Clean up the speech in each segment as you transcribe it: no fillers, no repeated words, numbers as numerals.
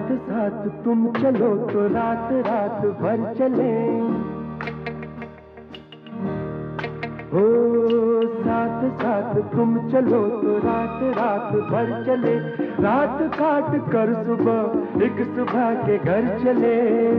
साथ साथ तुम चलो तो रात रात भर चले। हो साथ साथ तुम चलो तो रात रात भर चले। रात काट कर सुबह एक सुबह के घर चले।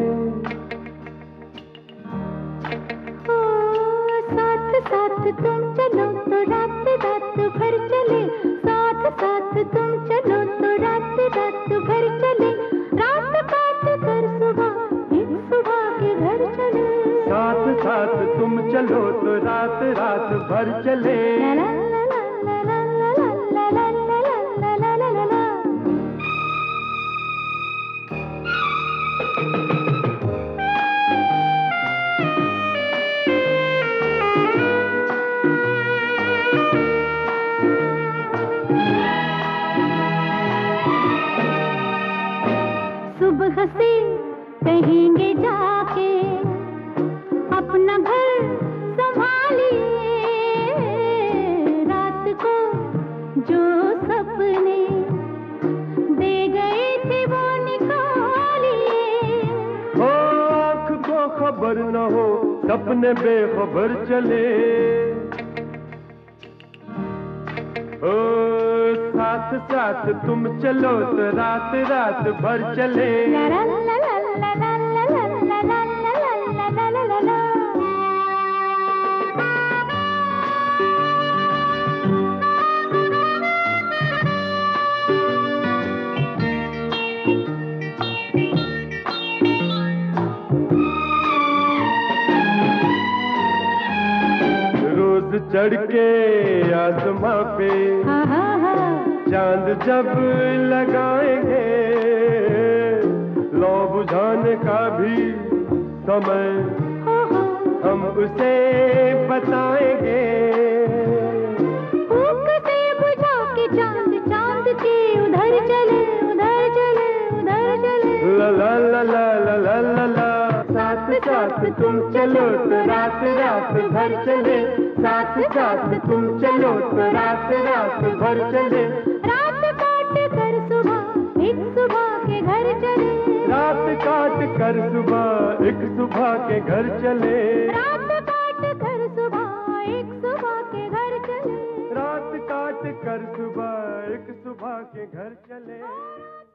हो साथ साथ तुम चलो तो रात रात भर चले। साथ साथ तुम चलो तो रात रात भर चले। रात काट कर सुबह एक सुबह के घर चले। साथ साथ तुम चलो तो रात रात भर चले। ला ला ला ला ला ला ला ला ला ला ला ला ला। सुबह से कहेंगे जाके अपना घर संभालिए। रात को जो सपने दे गए थे वो निकालिए। हो आँख को खबर न हो सपने बेखबर चले। ओ साथ साथ तुम चलो तो रात रात भर चले। ला ला ला ला ला ला ला ला ला ला ला ला ला ला ला। रोज चढ़ के आसमां पे चांद जब लगाएंगे। लौ बुझाने का भी समय हम उसे बताएंगे। भूख से बुझा के चांद चांद के उधर चले उधर चले उधर चले। ला ला ला ला ला ला ला ला। साथ साथ तुम चलो तो रात रात भर चले। साथ साथ तुम चलो तो रात रात भर चले। रात काट कर सुबह एक सुबह के घर चले। रात काट कर सुबह एक सुबह के घर चले। रात काट कर सुबह एक सुबह के घर चले। रात काट कर सुबह एक सुबह के घर चले।